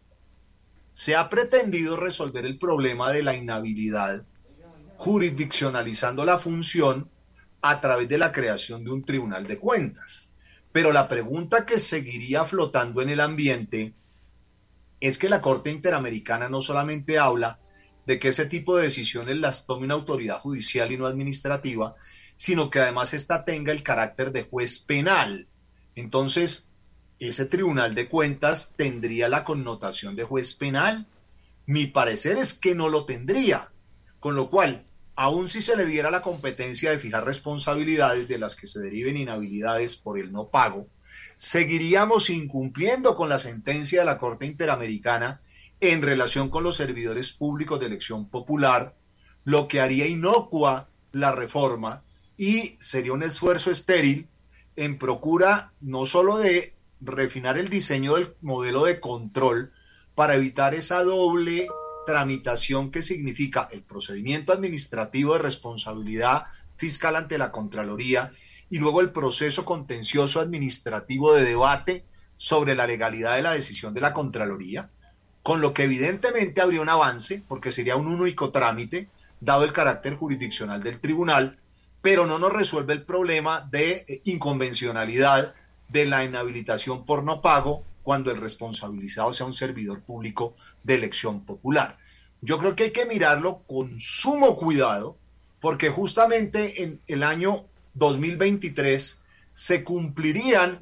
Se ha pretendido resolver el problema de la inhabilidad jurisdiccionalizando la función a través de la creación de un tribunal de cuentas. Pero la pregunta que seguiría flotando en el ambiente es que la Corte Interamericana no solamente habla de que ese tipo de decisiones las tome una autoridad judicial y no administrativa, sino que además ésta tenga el carácter de juez penal. Entonces, ¿ese tribunal de cuentas tendría la connotación de juez penal? Mi parecer es que no lo tendría, con lo cual, aun si se le diera la competencia de fijar responsabilidades de las que se deriven inhabilidades por el no pago, seguiríamos incumpliendo con la sentencia de la Corte Interamericana en relación con los servidores públicos de elección popular, lo que haría inocua la reforma y sería un esfuerzo estéril en procura no solo de refinar el diseño del modelo de control para evitar esa doble tramitación que significa el procedimiento administrativo de responsabilidad fiscal ante la Contraloría y luego el proceso contencioso administrativo de debate sobre la legalidad de la decisión de la Contraloría, con lo que evidentemente habría un avance porque sería un único trámite dado el carácter jurisdiccional del tribunal, pero no nos resuelve el problema de inconvencionalidad de la inhabilitación por no pago cuando el responsabilizado sea un servidor público de elección popular. Yo creo que hay que mirarlo con sumo cuidado, porque justamente en el año 2023 se cumplirían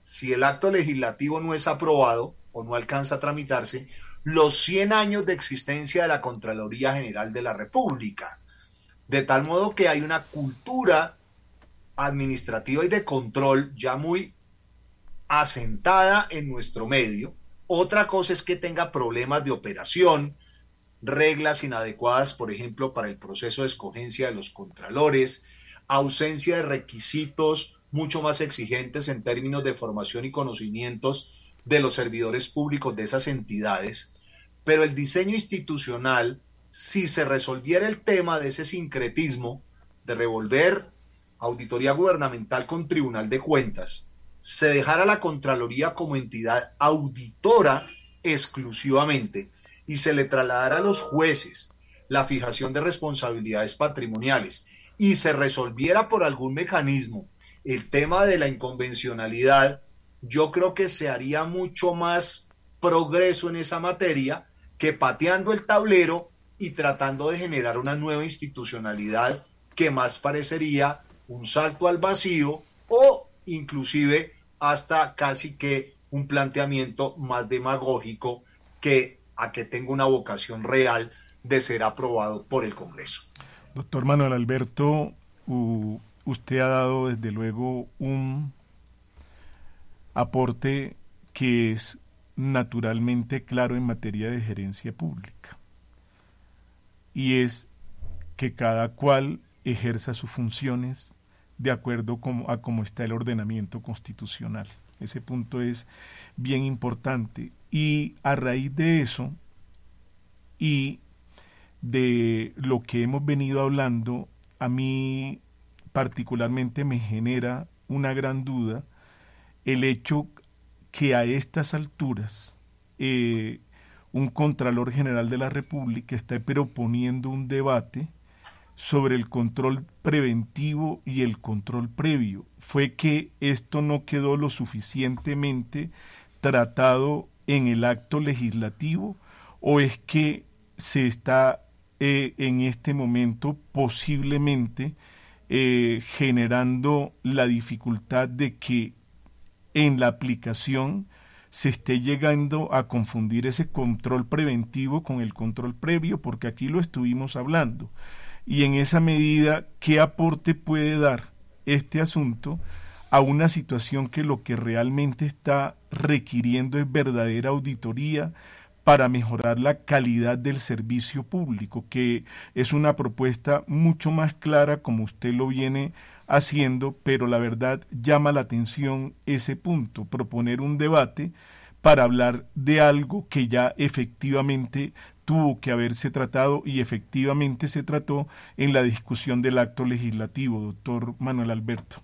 si el acto legislativo no es aprobado o no alcanza a tramitarse, los 100 años de existencia de la Contraloría General de la República. De tal modo que hay una cultura administrativa y de control ya muy asentada en nuestro medio. Otra cosa es que tenga problemas de operación, reglas inadecuadas, por ejemplo, para el proceso de escogencia de los contralores, ausencia de requisitos mucho más exigentes en términos de formación y conocimientos de los servidores públicos de esas entidades, pero el diseño institucional, si se resolviera el tema de ese sincretismo de revolver auditoría gubernamental con Tribunal de Cuentas, se dejara la Contraloría como entidad auditora exclusivamente y se le trasladara a los jueces la fijación de responsabilidades patrimoniales y se resolviera por algún mecanismo el tema de la inconvencionalidad, yo creo que se haría mucho más progreso en esa materia que pateando el tablero y tratando de generar una nueva institucionalidad que más parecería un salto al vacío o inclusive hasta casi que un planteamiento más demagógico que a que tenga una vocación real de ser aprobado por el Congreso. Doctor Manuel Alberto, usted ha dado desde luego un aporte que es naturalmente claro en materia de gerencia pública, y es que cada cual ejerza sus funciones de acuerdo a cómo está el ordenamiento constitucional. Ese punto es bien importante, y a raíz de eso y de lo que hemos venido hablando, a mí particularmente me genera una gran duda el hecho que a estas alturas un Contralor General de la República está proponiendo un debate sobre el control preventivo y el control previo. ¿Fue que esto no quedó lo suficientemente tratado en el acto legislativo, o es que se está en este momento posiblemente generando la dificultad de que en la aplicación se esté llegando a confundir ese control preventivo con el control previo? Porque aquí lo estuvimos hablando. Y en esa medida, ¿qué aporte puede dar este asunto a una situación que lo que realmente está requiriendo es verdadera auditoría para mejorar la calidad del servicio público, que es una propuesta mucho más clara como usted lo viene haciendo, pero la verdad llama la atención ese punto, proponer un debate para hablar de algo que ya efectivamente tuvo que haberse tratado y efectivamente se trató en la discusión del acto legislativo, doctor Manuel Alberto.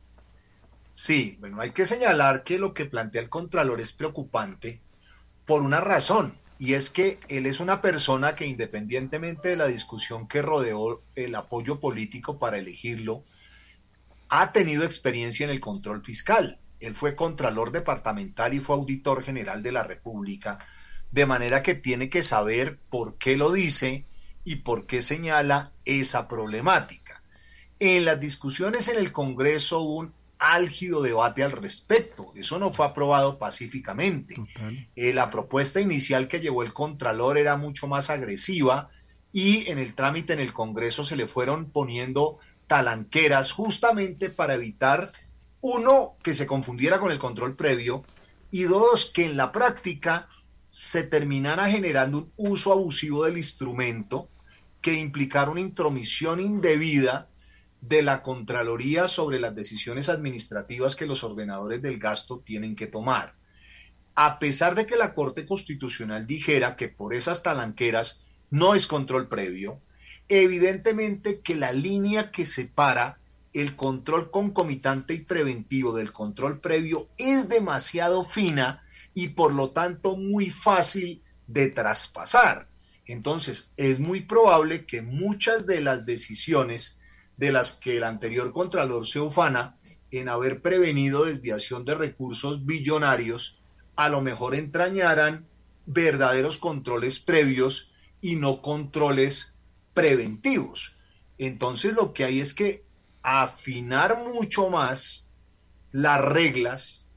Sí, bueno, hay que señalar que lo que plantea el Contralor es preocupante por una razón, y es que él es una persona que, independientemente de la discusión que rodeó el apoyo político para elegirlo, ha tenido experiencia en el control fiscal. Él fue Contralor Departamental y fue Auditor General de la República, de manera que tiene que saber por qué lo dice y por qué señala esa problemática. En las discusiones en el Congreso hubo un álgido debate al respecto. Eso no fue aprobado pacíficamente. La propuesta inicial que llevó el Contralor era mucho más agresiva y en el trámite en el Congreso se le fueron poniendo talanqueras justamente para evitar, uno, que se confundiera con el control previo, y dos, que en la práctica se terminara generando un uso abusivo del instrumento que implicara una intromisión indebida de la Contraloría sobre las decisiones administrativas que los ordenadores del gasto tienen que tomar. A pesar de que la Corte Constitucional dijera que por esas talanqueras no es control previo, evidentemente que la línea que separa el control concomitante y preventivo del control previo es demasiado fina y por lo tanto muy fácil de traspasar. Entonces es muy probable que muchas de las decisiones de las que el anterior Contralor se ufana en haber prevenido desviación de recursos billonarios, a lo mejor entrañaran verdaderos controles previos y no controles preventivos. Entonces lo que hay es que afinar mucho más las reglas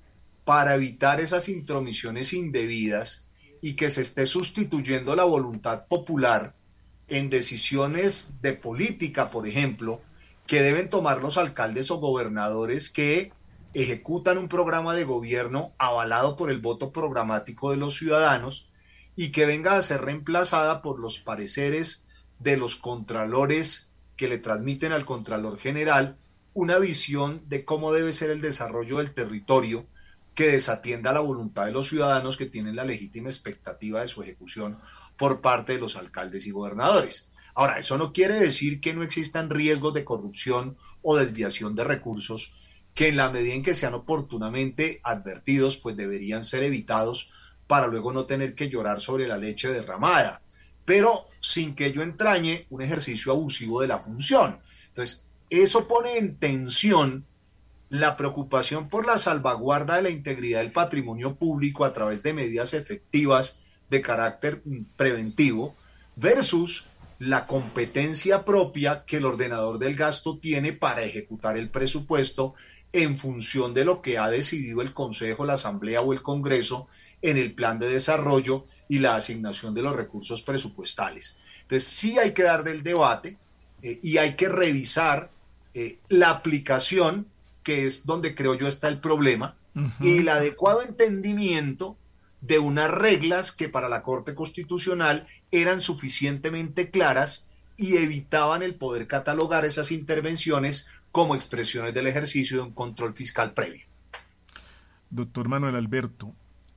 para evitar esas intromisiones indebidas y que se esté sustituyendo la voluntad popular en decisiones de política, por ejemplo, que deben tomar los alcaldes o gobernadores que ejecutan un programa de gobierno avalado por el voto programático de los ciudadanos y que venga a ser reemplazada por los pareceres de los contralores que le transmiten al Contralor General una visión de cómo debe ser el desarrollo del territorio que desatienda la voluntad de los ciudadanos que tienen la legítima expectativa de su ejecución por parte de los alcaldes y gobernadores. Ahora, eso no quiere decir que no existan riesgos de corrupción o desviación de recursos que en la medida en que sean oportunamente advertidos, pues deberían ser evitados para luego no tener que llorar sobre la leche derramada, pero sin que ello entrañe un ejercicio abusivo de la función. Entonces, eso pone en tensión la preocupación por la salvaguarda de la integridad del patrimonio público a través de medidas efectivas de carácter preventivo versus la competencia propia que el ordenador del gasto tiene para ejecutar el presupuesto en función de lo que ha decidido el Consejo, la Asamblea o el Congreso en el plan de desarrollo y la asignación de los recursos presupuestales. Entonces sí hay que dar del debate y hay que revisar la aplicación, que es donde creo yo está el problema, y el adecuado entendimiento de unas reglas que para la Corte Constitucional eran suficientemente claras y evitaban el poder catalogar esas intervenciones como expresiones del ejercicio de un control fiscal previo. Doctor Manuel Alberto,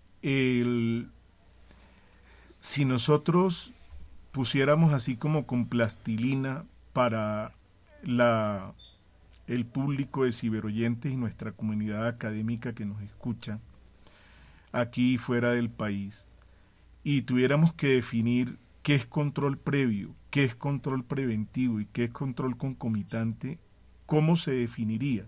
si nosotros pusiéramos así como con plastilina para el público de ciberoyentes y nuestra comunidad académica que nos escucha aquí y fuera del país, y tuviéramos que definir qué es control previo, qué es control preventivo y qué es control concomitante, ¿cómo se definiría?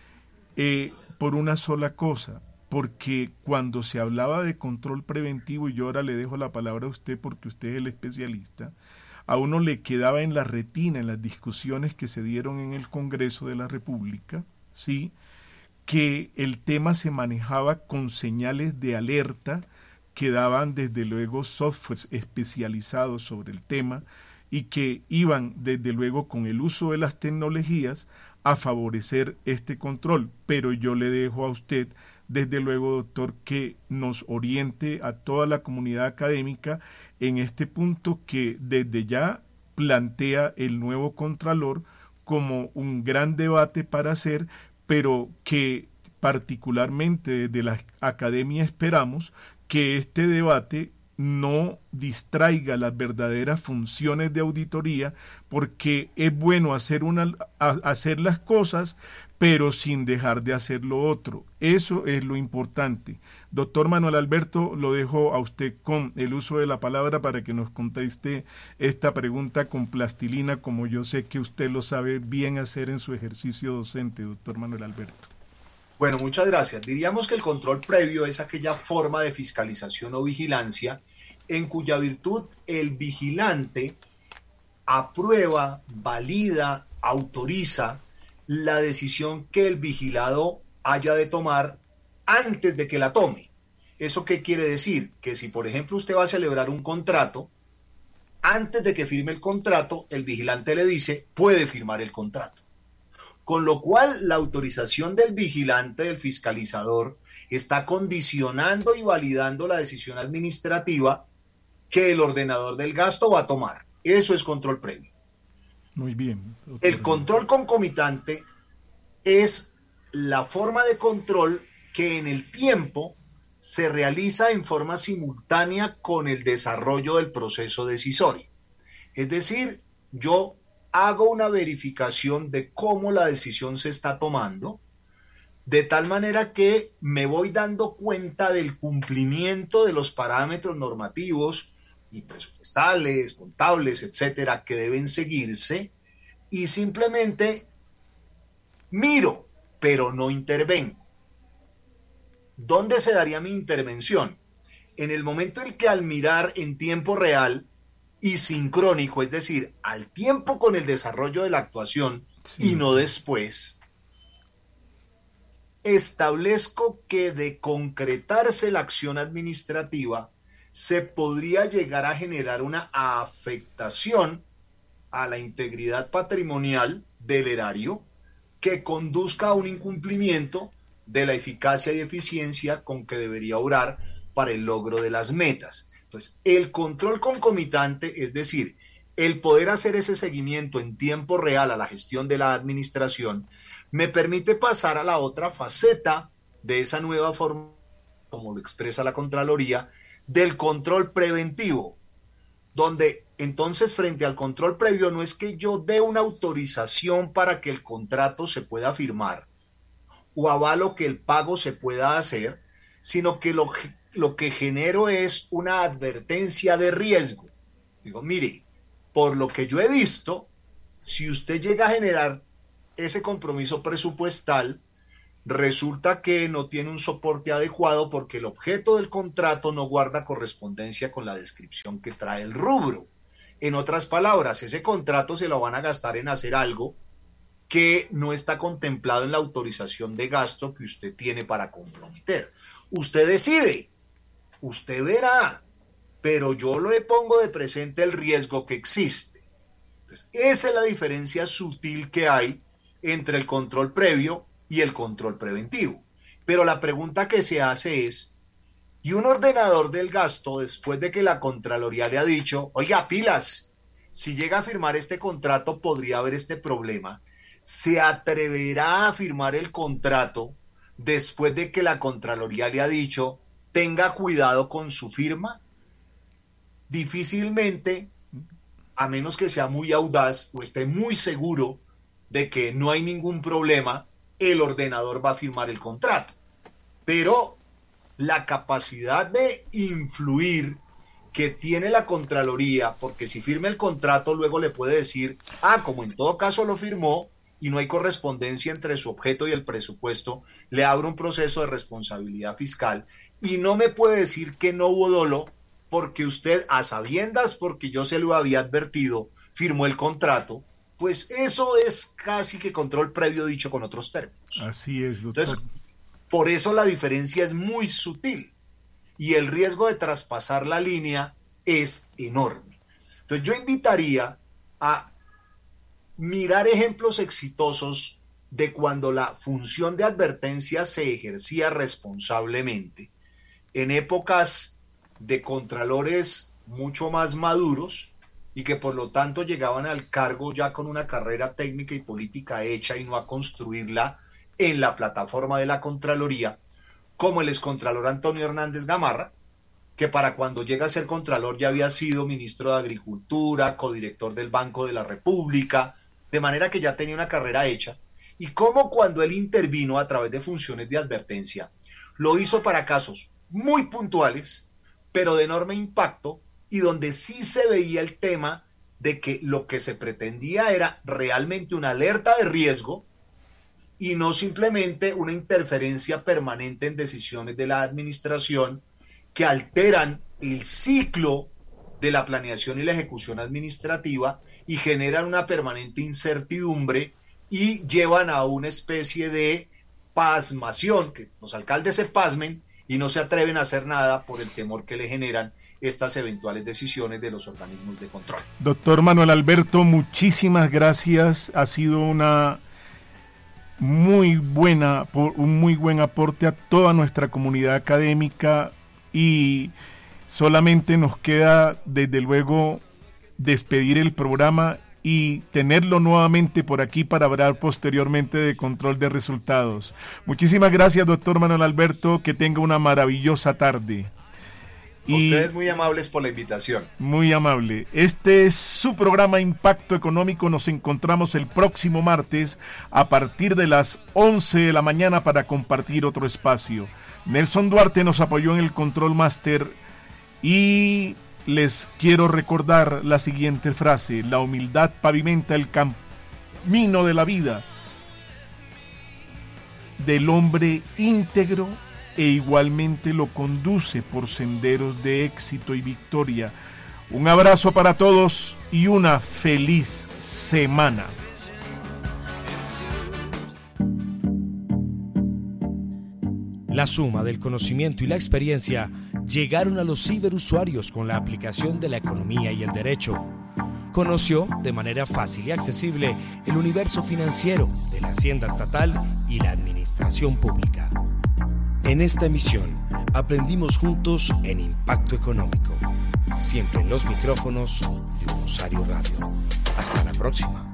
Por una sola cosa, porque cuando se hablaba de control preventivo, y yo ahora le dejo la palabra a usted porque usted es el especialista, a uno le quedaba en la retina, en las discusiones que se dieron en el Congreso de la República, ¿sí?, que el tema se manejaba con señales de alerta que daban desde luego softwares especializados sobre el tema y que iban desde luego con el uso de las tecnologías a favorecer este control. Pero yo le dejo a usted, desde luego, doctor, que nos oriente a toda la comunidad académica en este punto que desde ya plantea el nuevo Contralor como un gran debate para hacer, pero que particularmente desde la academia esperamos que este debate no distraiga las verdaderas funciones de auditoría, porque es bueno hacer las cosas, pero sin dejar de hacer lo otro. Eso es lo importante. Doctor Manuel Alberto, lo dejo a usted con el uso de la palabra para que nos conteste esta pregunta con plastilina, como yo sé que usted lo sabe bien hacer en su ejercicio docente, doctor Manuel Alberto. Bueno, muchas gracias. Diríamos que el control previo es aquella forma de fiscalización o vigilancia en cuya virtud el vigilante aprueba, valida, autoriza la decisión que el vigilado haya de tomar antes de que la tome. ¿Eso qué quiere decir? Que si, por ejemplo, usted va a celebrar un contrato, antes de que firme el contrato, el vigilante le dice, puede firmar el contrato. Con lo cual, la autorización del vigilante, del fiscalizador, está condicionando y validando la decisión administrativa que el ordenador del gasto va a tomar. Eso es control previo. Muy bien. El control concomitante es la forma de control que en el tiempo se realiza en forma simultánea con el desarrollo del proceso decisorio. Es decir, yo hago una verificación de cómo la decisión se está tomando, de tal manera que me voy dando cuenta del cumplimiento de los parámetros normativos y presupuestales, contables, etcétera, que deben seguirse, y simplemente miro, pero no intervengo. ¿Dónde se daría mi intervención? En el momento en que al mirar en tiempo real y sincrónico, es decir, al tiempo con el desarrollo de la actuación, sí, y no después, establezco que de concretarse la acción administrativa, se podría llegar a generar una afectación a la integridad patrimonial del erario que conduzca a un incumplimiento de la eficacia y eficiencia con que debería obrar para el logro de las metas. Entonces, el control concomitante, es decir, el poder hacer ese seguimiento en tiempo real a la gestión de la administración, me permite pasar a la otra faceta de esa nueva forma, como lo expresa la Contraloría, del control preventivo, donde entonces frente al control previo no es que yo dé una autorización para que el contrato se pueda firmar o avalo que el pago se pueda hacer, sino que lo que genero es una advertencia de riesgo. Digo, mire, por lo que yo he visto, si usted llega a generar ese compromiso presupuestal, resulta que no tiene un soporte adecuado porque el objeto del contrato no guarda correspondencia con la descripción que trae el rubro. En otras palabras, ese contrato se lo van a gastar en hacer algo que no está contemplado en la autorización de gasto que usted tiene para comprometer. Usted decide, usted verá, pero yo le pongo de presente el riesgo que existe. Entonces, esa es la diferencia sutil que hay entre el control previo y el control preventivo. Pero la pregunta que se hace es, ¿y un ordenador del gasto, después de que la Contraloría le ha dicho, oiga, pilas, si llega a firmar este contrato podría haber este problema, se atreverá a firmar el contrato después de que la Contraloría le ha dicho, tenga cuidado con su firma? Difícilmente, a menos que sea muy audaz o esté muy seguro de que no hay ningún problema, el ordenador va a firmar el contrato. Pero la capacidad de influir que tiene la Contraloría, porque si firma el contrato luego le puede decir, como en todo caso lo firmó y no hay correspondencia entre su objeto y el presupuesto, le abro un proceso de responsabilidad fiscal y no me puede decir que no hubo dolo porque usted, a sabiendas, porque yo se lo había advertido, firmó el contrato. Pues eso es casi que control previo dicho con otros términos. Así es, doctor. Entonces, por eso la diferencia es muy sutil y el riesgo de traspasar la línea es enorme. Entonces yo invitaría a mirar ejemplos exitosos de cuando la función de advertencia se ejercía responsablemente en épocas de contralores mucho más maduros y que por lo tanto llegaban al cargo ya con una carrera técnica y política hecha y no a construirla en la plataforma de la Contraloría, como el excontralor Antonio Hernández Gamarra, que para cuando llega a ser contralor ya había sido ministro de Agricultura, codirector del Banco de la República, de manera que ya tenía una carrera hecha, y como cuando él intervino a través de funciones de advertencia, lo hizo para casos muy puntuales, pero de enorme impacto, y donde sí se veía el tema de que lo que se pretendía era realmente una alerta de riesgo y no simplemente una interferencia permanente en decisiones de la administración que alteran el ciclo de la planeación y la ejecución administrativa y generan una permanente incertidumbre y llevan a una especie de pasmación, que los alcaldes se pasmen y no se atreven a hacer nada por el temor que le generan estas eventuales decisiones de los organismos de control. Doctor Manuel Alberto, muchísimas gracias. Ha sido un muy buen aporte a toda nuestra comunidad académica y solamente nos queda, desde luego, despedir el programa y tenerlo nuevamente por aquí para hablar posteriormente de control de resultados. Muchísimas gracias, doctor Manuel Alberto, que tenga una maravillosa tarde. Ustedes muy amables por la invitación. Muy amable. Este es su programa Impacto Económico. Nos encontramos el próximo martes a partir de las 11 de la mañana para compartir otro espacio. Nelson Duarte nos apoyó en el Control Master y les quiero recordar la siguiente frase: la humildad pavimenta el camino de la vida del hombre íntegro e igualmente lo conduce por senderos de éxito y victoria. Un abrazo para todos y una feliz semana. La suma del conocimiento y la experiencia llegaron a los ciberusuarios con la aplicación de la economía y el derecho. Conoció de manera fácil y accesible el universo financiero de la hacienda estatal y la administración pública. En esta emisión aprendimos juntos en Impacto Económico, siempre en los micrófonos de Rosario Radio. Hasta la próxima.